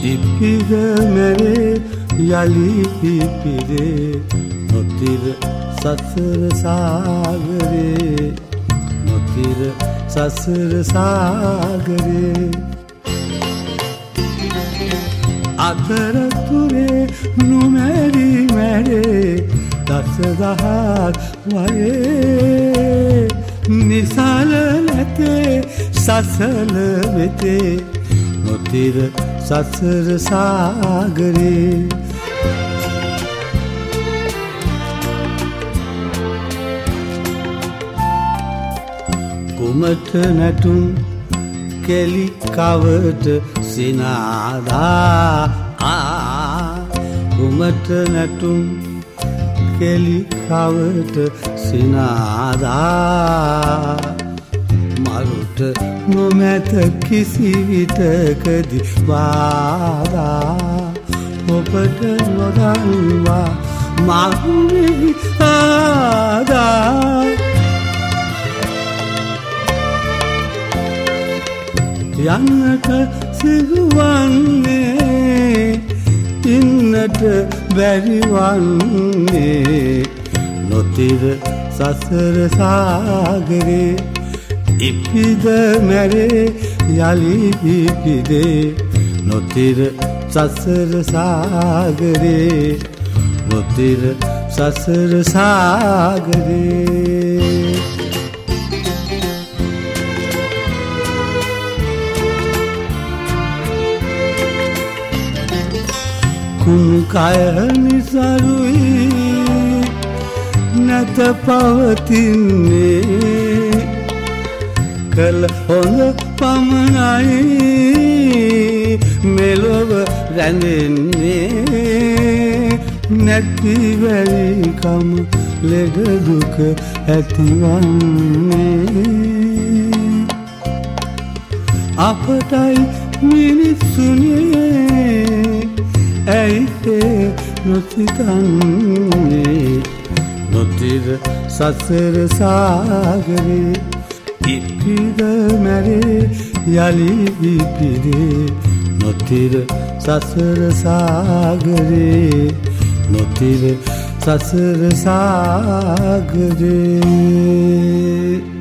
ඉපිද මැරේ යලි ඉපිදේ නොතිර සසර සාගරේ නොතිර සසර සාගරේ අතරතුරේ නොමැරි මැරේ දසදහස් වයේ නිසල නැතේ සසල වෙතේ නොතිර සසර සාගරේ කුමට නැටුම් කෙලි කවට සිනාදා කුමට නැටුම් කෙලි කවට සිනාදා මරුට නොමැත කිසි විටකදි බාධා ඔබට නොදන්වා මගුලෙහි ආදා යන්නට සිදුවන්නේ ඉන්නට බැරිවන්නේ නොතිර සසර සාගරේ ඉපිද මැරේ යලි ඉපිදේ නොතිර සසර සාගරේ නොතිර සසර සාගරේ කුණු කය නිසරුයි නැත පවතින්නේ කළ හොඳ පමණයි මෙලොව රැඳෙන්නේ නැති වැරිකම ලෙඩ දුක ඇතිවන්නේ අපටයි මිනිස්සුනේ ඇයිතේ නොසිතන්නේ නොතිර සසර සාගරේ ඉපිද මැරේ යලි ඉපිදේ නොතිර සසර සාගරේ නොතිර සසර සාගරේ